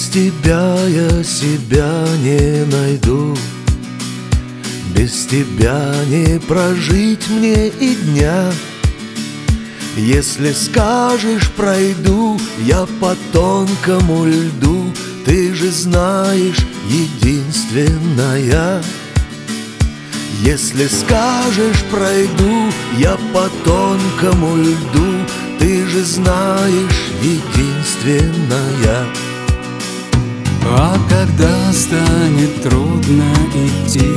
тебя я себя не найду, без тебя не прожить мне и дня. Если скажешь, пройду я по тонкому льду, ты же знаешь, единственная. Если скажешь, пройду я по тонкому льду, ты же знаешь, единственная. А когда станет трудно идти,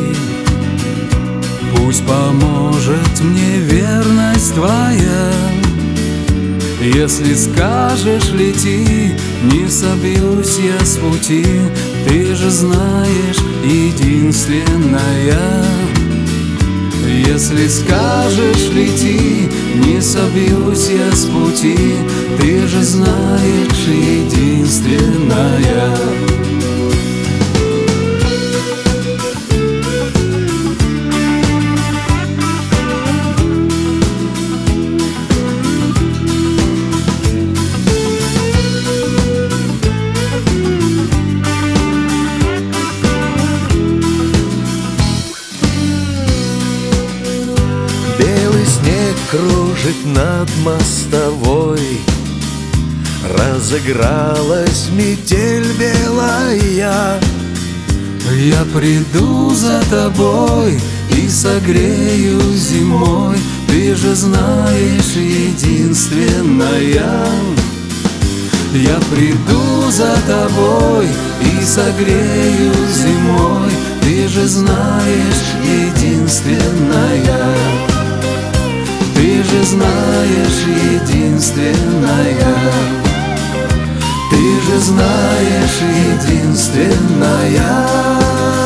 пусть поможет мне верность твоя. Если скажешь, лети, не собьюсь я с пути, ты же знаешь, единственная. Если скажешь, лети, не собьюсь я с пути, ты же знаешь, единственная. Белый снег кружит над мостовой, разыгралась метель белая. Я приду за тобой и согрею зимой, ты же знаешь, единственная. Я приду за тобой и согрею зимой, ты же знаешь, единственная. Ты же знаешь, единственная. Ты же знаешь, единственная.